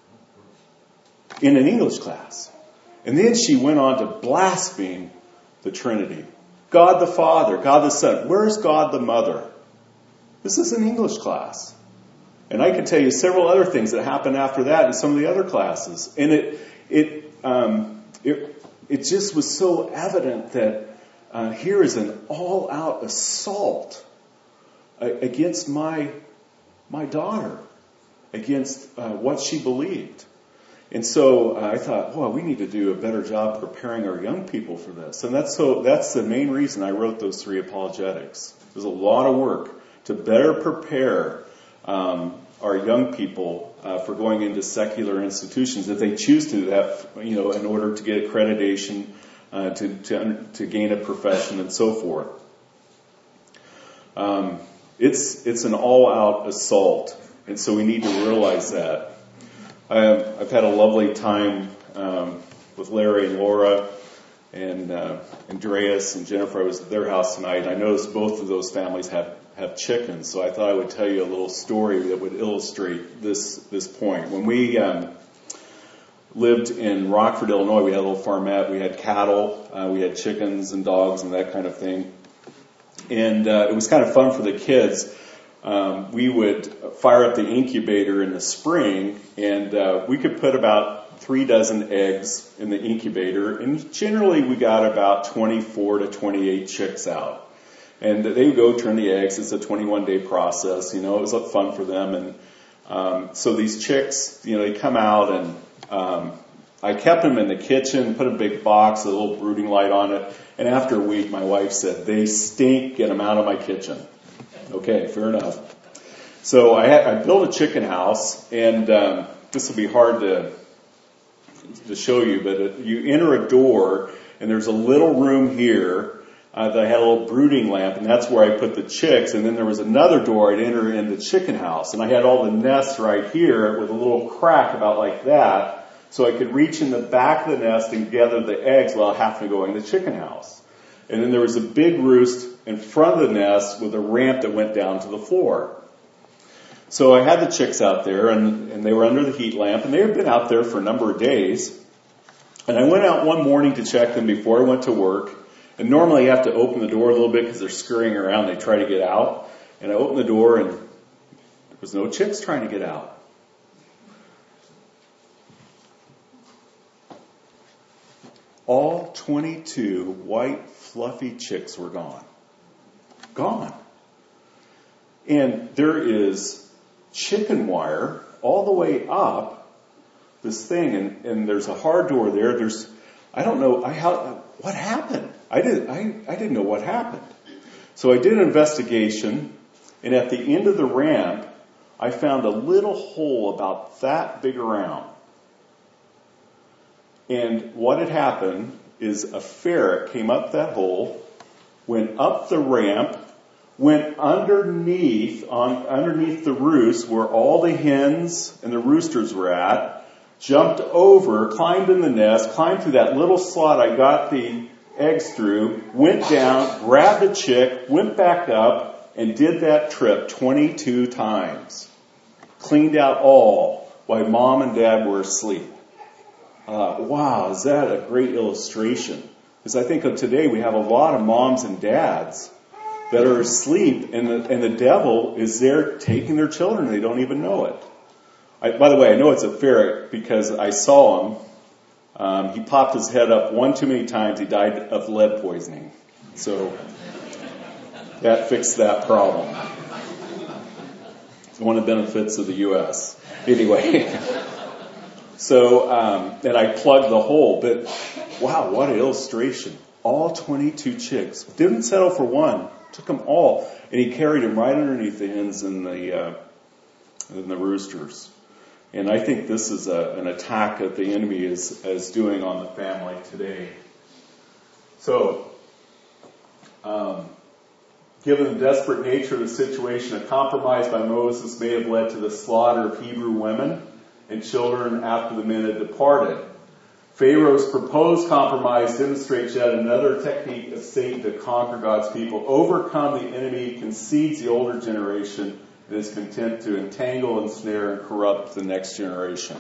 In an English class. And then she went on to blaspheme the Trinity. God the Father, God the Son. Where's God the Mother? This is an English class. And I can tell you several other things that happened after that in some of the other classes. And it it um, it, it just was so evident that uh, here is an all-out assault against my my daughter, against uh, what she believed. And so uh, I thought, well, we need to do a better job preparing our young people for this. And that's so that's the main reason I wrote those three apologetics. There's a lot of work to better prepare um, our young people uh, for going into secular institutions if they choose to do that, you know, in order to get accreditation, uh, to, to to gain a profession and so forth. Um, It's it's an all-out assault, and so we need to realize that. I, I've had a lovely time um, with Larry and Laura and uh, Andreas and Jennifer. I was at their house tonight, and I noticed both of those families have, have chickens, so I thought I would tell you a little story that would illustrate this this point. When we um, lived in Rockford, Illinois, we had a little farmette. We had cattle, uh, we had chickens and dogs and that kind of thing. And uh, it was kind of fun for the kids. Um, we would fire up the incubator in the spring, and uh, we could put about three dozen eggs in the incubator. And generally, we got about twenty-four to twenty-eight chicks out. And they would go turn the eggs. It's a twenty-one day process. You know, it was fun for them. And um, so these chicks, you know, they come out, and um, I kept them in the kitchen, put a big box, a little brooding light on it. And after a week, my wife said, they stink, get them out of my kitchen. Okay, fair enough. So I, had, I built a chicken house, and um, this will be hard to to show you, but it, you enter a door, and there's a little room here uh, that I had a little brooding lamp, and that's where I put the chicks. And then there was another door I'd enter in the chicken house, and I had all the nests right here with a little crack about like that. So I could reach in the back of the nest and gather the eggs without having to go in the chicken house. And then there was a big roost in front of the nest with a ramp that went down to the floor. So I had the chicks out there, and, and they were under the heat lamp, and they had been out there for a number of days. And I went out one morning to check them before I went to work. And normally you have to open the door a little bit because they're scurrying around. They try to get out. And I opened the door, and there was no chicks trying to get out. All twenty-two white, fluffy chicks were gone. Gone. And there is chicken wire all the way up this thing, and, and there's a hard door there. There's, I don't know, I how, what happened? I didn't, I, I didn't know what happened. So I did an investigation, and at the end of the ramp, I found a little hole about that big around. And what had happened is a ferret came up that hole, went up the ramp, went underneath, on underneath the roost where all the hens and the roosters were at, jumped over, climbed in the nest, climbed through that little slot I got the eggs through, went down, grabbed a chick, went back up, and did that trip twenty-two times. Cleaned out all while mom and dad were asleep. Uh, wow, is that a great illustration? Because I think of today we have a lot of moms and dads that are asleep, and the, and the devil is there taking their children. They don't even know it. I, by the way, I know it's a ferret because I saw him. Um, he popped his head up one too many times. He died of lead poisoning. So that fixed that problem. It's one of the benefits of the U S Anyway, so um, and I plugged the hole. But wow, what an illustration! All twenty-two chicks. Didn't settle for one. Took them all, and he carried them right underneath the hens and the uh, and the roosters. And I think this is a, an attack that the enemy is, is doing on the family today. So, um, given the desperate nature of the situation, a compromise by Moses may have led to the slaughter of Hebrew women and children after the men had departed. Pharaoh's proposed compromise demonstrates yet another technique of Satan to conquer God's people, overcome the enemy, concedes the older generation, and is content to entangle, ensnare, and corrupt the next generation.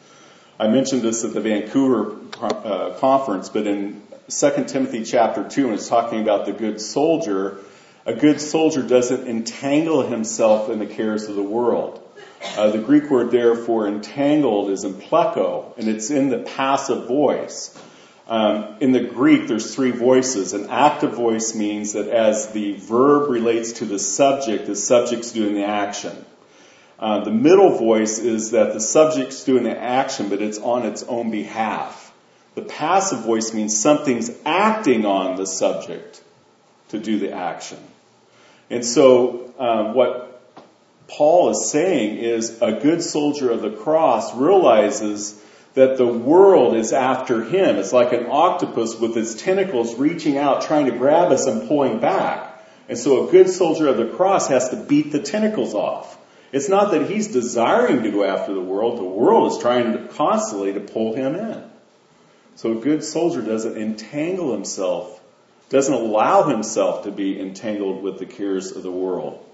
I mentioned this at the Vancouver uh, conference, but in Second Timothy chapter two, when it's talking about the good soldier, a good soldier doesn't entangle himself in the cares of the world. Uh, the Greek word there for entangled is empleko, and it's in the passive voice. Um, in the Greek, there's three voices. An active voice means that as the verb relates to the subject, the subject's doing the action. Uh, the middle voice is that the subject's doing the action, but it's on its own behalf. The passive voice means something's acting on the subject to do the action. And so um, what Paul is saying is a good soldier of the cross realizes that the world is after him. It's like an octopus with its tentacles reaching out, trying to grab us and pulling back. And so a good soldier of the cross has to beat the tentacles off. It's not that he's desiring to go after the world. The world is trying to constantly to pull him in. So a good soldier doesn't entangle himself, doesn't allow himself to be entangled with the cares of the world.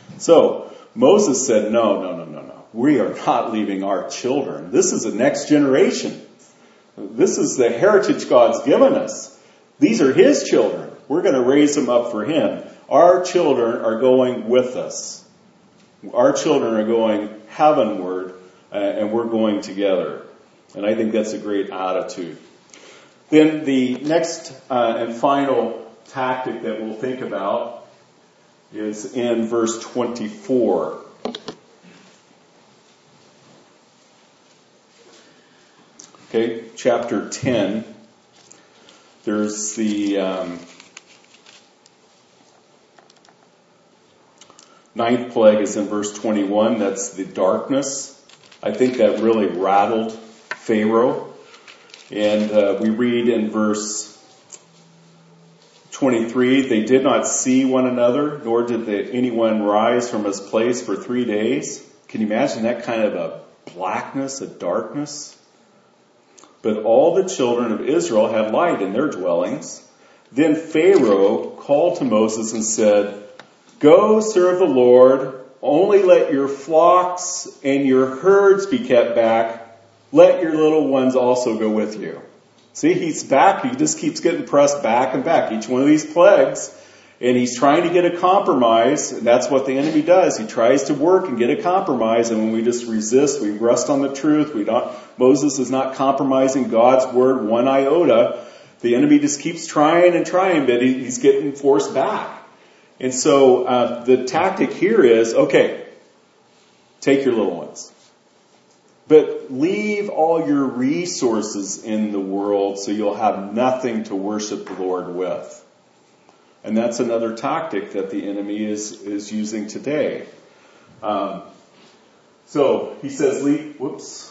So Moses said, no, no, no, no, no. We are not leaving our children. This is the next generation. This is the heritage God's given us. These are his children. We're going to raise them up for him. Our children are going with us. Our children are going heavenward, uh, and we're going together. And I think that's a great attitude. Then the next uh, and final tactic that we'll think about is in verse twenty-four. Okay, chapter ten. There's the um, ninth plague is in verse twenty-one. That's the darkness. I think that really rattled Pharaoh. And uh, we read in verse twenty-three, they did not see one another, nor did they, anyone rise from his place for three days. Can you imagine that kind of a blackness, a darkness? But all the children of Israel had light in their dwellings. Then Pharaoh called to Moses and said, "Go serve the Lord, only let your flocks and your herds be kept back. Let your little ones also go with you." See, he's back. He just keeps getting pressed back and back. Each one of these plagues. And he's trying to get a compromise. And that's what the enemy does. He tries to work and get a compromise. And when we just resist, we rest on the truth. We don't, Moses is not compromising God's word one iota. The enemy just keeps trying and trying, but he, he's getting forced back. And so uh, the tactic here is, okay, take your little ones. But leave all your resources in the world so you'll have nothing to worship the Lord with. And that's another tactic that the enemy is, is using today. Um, so he says, leave, whoops,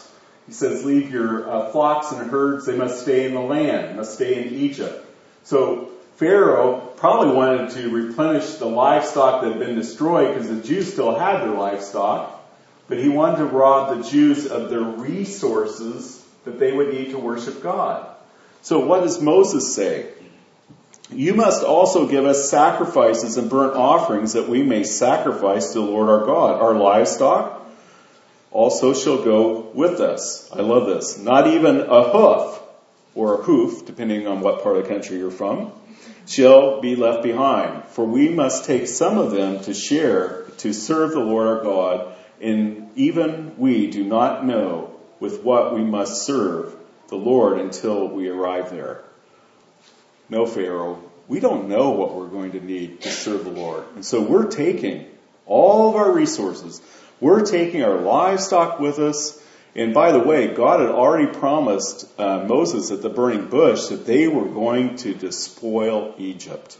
He says, leave your uh, flocks and herds, they must stay in the land, must stay in Egypt. So Pharaoh probably wanted to replenish the livestock that had been destroyed because the Jews still had their livestock, but he wanted to rob the Jews of their resources that they would need to worship God. So what does Moses say? You must also give us sacrifices and burnt offerings that we may sacrifice to the Lord our God. Our livestock also shall go with us. I love this. Not even a hoof or a hoof, depending on what part of the country you're from, shall be left behind. For we must take some of them to share to serve the Lord our God, and even we do not know with what we must serve the Lord until we arrive there. No, Pharaoh, we don't know what we're going to need to serve the Lord. And so we're taking all of our resources. We're taking our livestock with us. And by the way, God had already promised uh, Moses at the burning bush that they were going to despoil Egypt.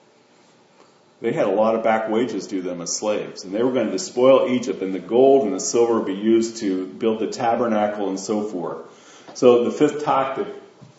They had a lot of back wages due them as slaves. And they were going to despoil Egypt, and the gold and the silver would be used to build the tabernacle and so forth. So the fifth tactic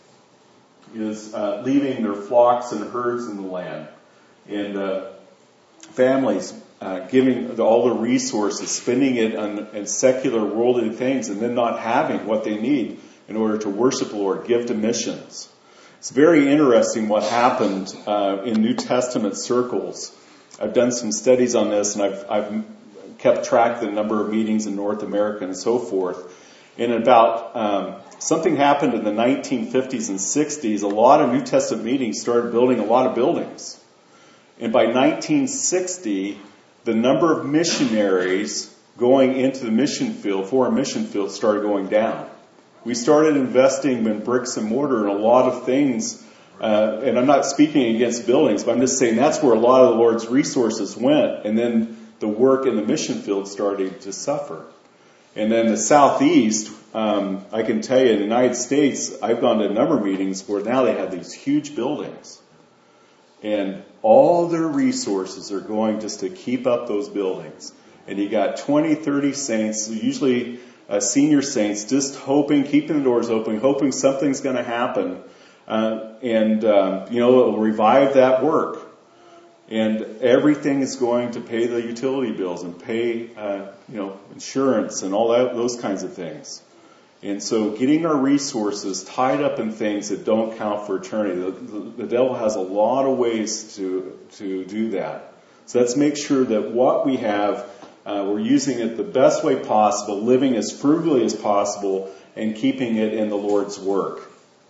is uh, leaving their flocks and herds in the land. And uh, families uh, giving all the resources, spending it on, on secular worldly things, and then not having what they need in order to worship the Lord, give to missions. It's very interesting what happened uh, in New Testament circles. I've done some studies on this, and I've, I've kept track of the number of meetings in North America and so forth. And about um, something happened in the nineteen fifties and sixties. A lot of New Testament meetings started building a lot of buildings. And by nineteen sixty, the number of missionaries going into the mission field, foreign mission field, started going down. We started investing in bricks and mortar and a lot of things. Uh, and I'm not speaking against buildings, but I'm just saying that's where a lot of the Lord's resources went. And then the work in the mission field started to suffer. And then the Southeast, um, I can tell you in the United States, I've gone to a number of meetings where now they have these huge buildings. And all their resources are going just to keep up those buildings. And you got twenty, thirty saints, usually uh, senior saints, just hoping, keeping the doors open, hoping something's going to happen. Uh, and, um, you know, it'll revive that work. And everything is going to pay the utility bills and pay, uh, you know, insurance and all that, those kinds of things. And so getting our resources tied up in things that don't count for eternity. The, the, the devil has a lot of ways to, to do that. So let's make sure that what we have, uh, we're using it the best way possible, living as frugally as possible, and keeping it in the Lord's work.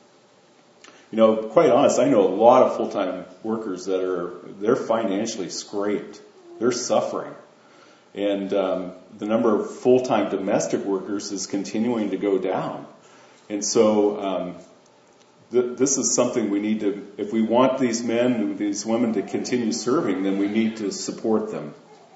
You know, quite honest, I know a lot of full-time workers that are, they're financially scraped. They're suffering. And um, the number of full-time domestic workers is continuing to go down. And so um, th- this is something we need to, if we want these men, these women to continue serving, then we need to support them.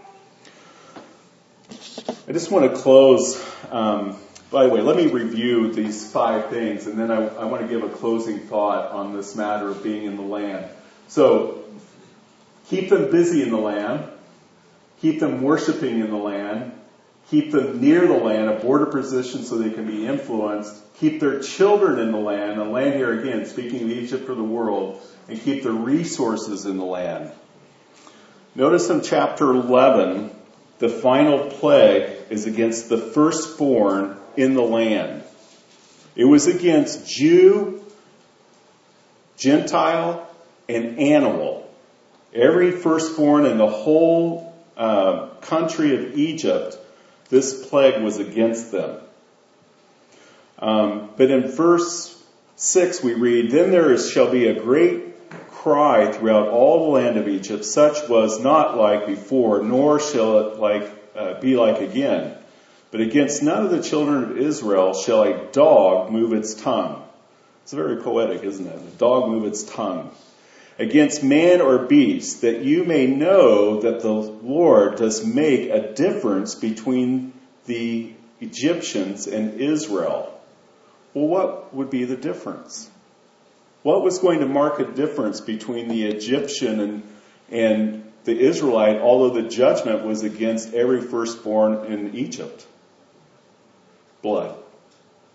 I just want to close. Um, by the way, let me review these five things, and then I, I want to give a closing thought on this matter of being in the land. So, keep them busy in the land. Keep them worshiping in the land. Keep them near the land, a border position so they can be influenced. Keep their children in the land. The land here again, speaking of Egypt or the world. And keep their resources in the land. Notice in chapter eleven, the final plague is against the firstborn in the land. It was against Jew, Gentile, and animal. Every firstborn in the whole uh, country of Egypt, this plague was against them. Um, but in verse six we read, Then there is, shall be a great cry throughout all the land of Egypt, such was not like before, nor shall it like uh, be like again. But against none of the children of Israel shall a dog move its tongue. It's very poetic, isn't it? A dog move its tongue. Against man or beast, that you may know that the Lord does make a difference between the Egyptians and Israel. Well, what would be the difference? What was going to mark a difference between the Egyptian and, and the Israelite, although the judgment was against every firstborn in Egypt? Blood.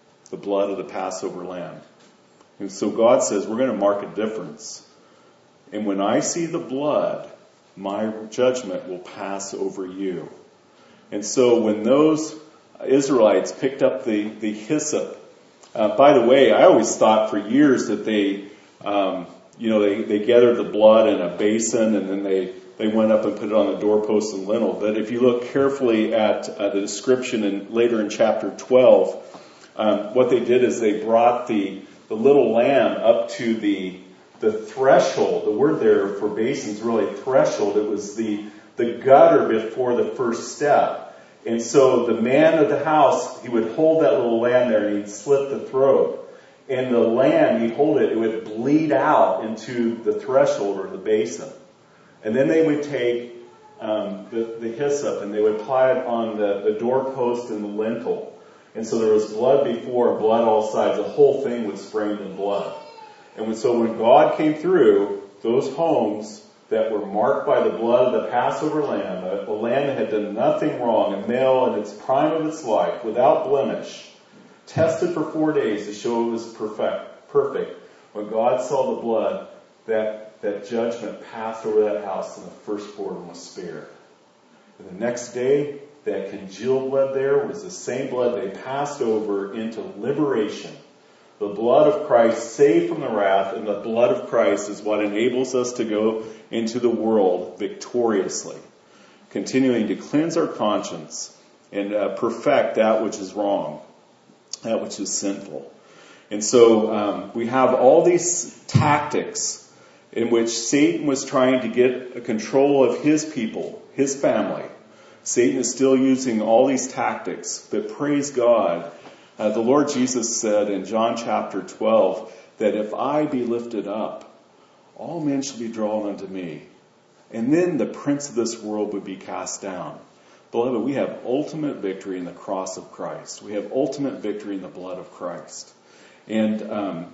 blood of the Passover lamb. And so God says, we're going to mark a difference. And when I see the blood, my judgment will pass over you. And so when those Israelites picked up the, the hyssop, uh, by the way, I always thought for years that they, um, you know, they, they gathered the blood in a basin and then they, they went up and put it on the doorpost and lintel. But if you look carefully at uh, the description in, later in chapter twelve, um, what they did is they brought the, the little lamb up to the the threshold. The word there for basin is really threshold. It was the, the gutter before the first step. And so the man of the house, he would hold that little lamb there and he'd slit the throat. And the lamb, he'd hold it, it would bleed out into the threshold or the basin. And then they would take um, the, the hyssop and they would apply it on the, the doorpost and the lintel. And so there was blood before, blood all sides. The whole thing was framed in blood. And so when God came through, those homes that were marked by the blood of the Passover lamb, a, a lamb that had done nothing wrong, a male in its prime of its life, without blemish, tested for four days to show it was perfect. Perfect. When God saw the blood, that, that judgment passed over that house and the firstborn was spared. And the next day, that congealed blood there was the same blood they passed over into liberation. The blood of Christ saved from the wrath, and the blood of Christ is what enables us to go into the world victoriously, continuing to cleanse our conscience and uh, perfect that which is wrong, that which is sinful. And so um, we have all these tactics in which Satan was trying to get a control of his people, his family. Satan is still using all these tactics, but praise God, Uh, the Lord Jesus said in John chapter twelve that if I be lifted up, all men shall be drawn unto me. And then the prince of this world would be cast down. Beloved, we have ultimate victory in the cross of Christ. We have ultimate victory in the blood of Christ. And um,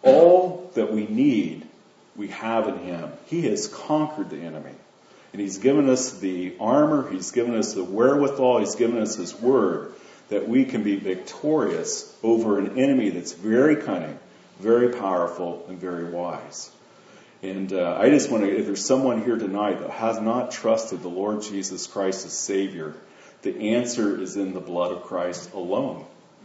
all that we need, we have in Him. He has conquered the enemy. And He's given us the armor. He's given us the wherewithal. He's given us His word, that we can be victorious over an enemy that's very cunning, very powerful, and very wise. And uh, I just want to, if there's someone here tonight that has not trusted the Lord Jesus Christ as Savior, the answer is in the blood of Christ alone.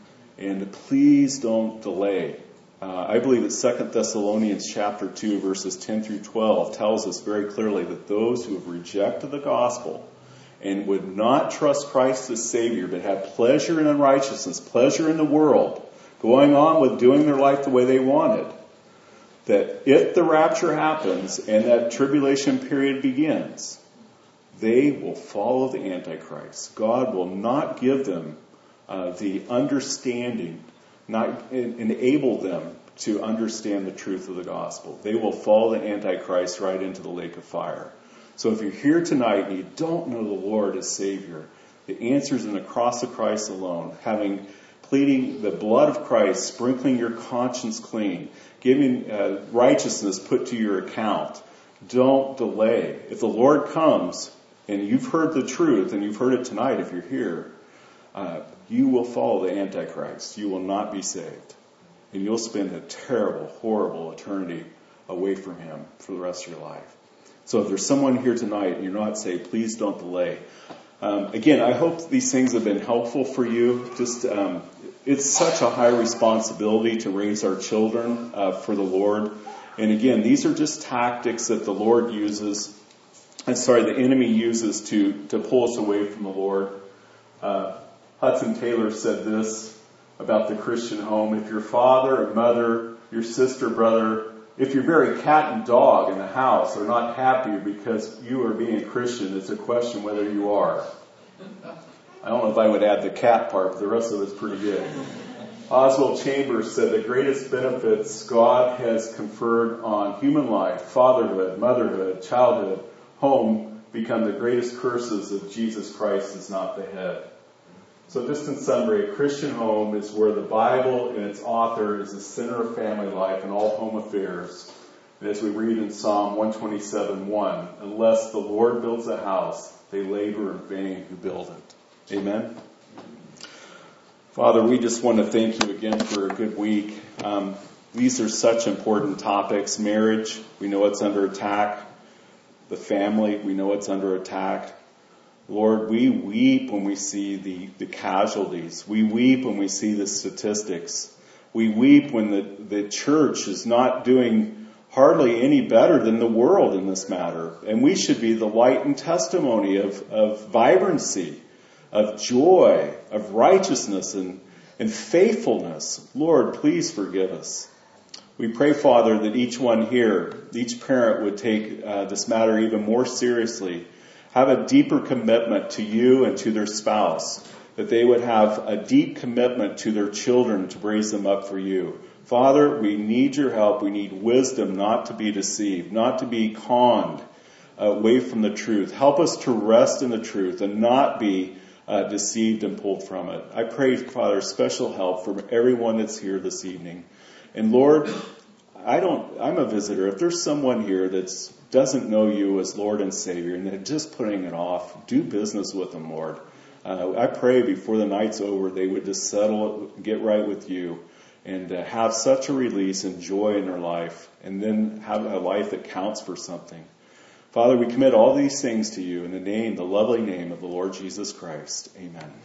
And please don't delay. Uh, I believe that Second Thessalonians chapter two, verses ten through twelve tells us very clearly that those who have rejected the gospel and would not trust Christ as Savior, but have pleasure in unrighteousness, pleasure in the world, going on with doing their life the way they wanted, that if the rapture happens and that tribulation period begins, they will follow the Antichrist. God will not give them uh, the understanding, not enable them to understand the truth of the gospel. They will follow the Antichrist right into the lake of fire. So if you're here tonight and you don't know the Lord as Savior, the answer is in the cross of Christ alone, having pleading the blood of Christ, sprinkling your conscience clean, giving uh, righteousness put to your account. Don't delay. If the Lord comes and you've heard the truth, and you've heard it tonight if you're here, uh, you will follow the Antichrist. You will not be saved. And you'll spend a terrible, horrible eternity away from Him for the rest of your life. So if there's someone here tonight and you're not saved, please don't delay. Um, again, I hope these things have been helpful for you. Just um, it's such a high responsibility to raise our children uh, for the Lord. And again, these are just tactics that the Lord uses, and sorry, the enemy uses to, to pull us away from the Lord. Uh, Hudson Taylor said this about the Christian home. If your father or mother, your sister, brother, if your very cat and dog in the house are not happy because you are being a Christian, it's a question whether you are. I don't know if I would add the cat part, but the rest of it's pretty good. Oswald Chambers said the greatest benefits God has conferred on human life, fatherhood, motherhood, childhood, home, become the greatest curses if Jesus Christ is not the head. So just in summary, a Christian home is where the Bible and its author is the center of family life and all home affairs. And as we read in Psalm one twenty-seven one, unless the Lord builds a house, they labor in vain who build it. Amen? Father, we just want to thank you again for a good week. Um, these are such important topics. Marriage, we know it's under attack. The family, we know it's under attack. Lord, we weep when we see the, the casualties. We weep when we see the statistics. We weep when the, the church is not doing hardly any better than the world in this matter. And we should be the light and testimony of, of vibrancy, of joy, of righteousness and, and faithfulness. Lord, please forgive us. We pray, Father, that each one here, each parent would take uh, this matter even more seriously, have a deeper commitment to you and to their spouse, that they would have a deep commitment to their children to raise them up for you. Father, we need your help. We need wisdom not to be deceived, not to be conned away from the truth. Help us to rest in the truth and not be Uh, deceived and pulled from it. I pray, Father, special help for everyone that's here this evening. And Lord, I don't, I'm a visitor. If there's someone here that doesn't know you as Lord and Savior and they're just putting it off, do business with them, Lord. Uh, I pray before the night's over, they would just settle, get right with you and uh, have such a release and joy in their life and then have a life that counts for something. Father, we commit all these things to you in the name, the lovely name of the Lord Jesus Christ. Amen.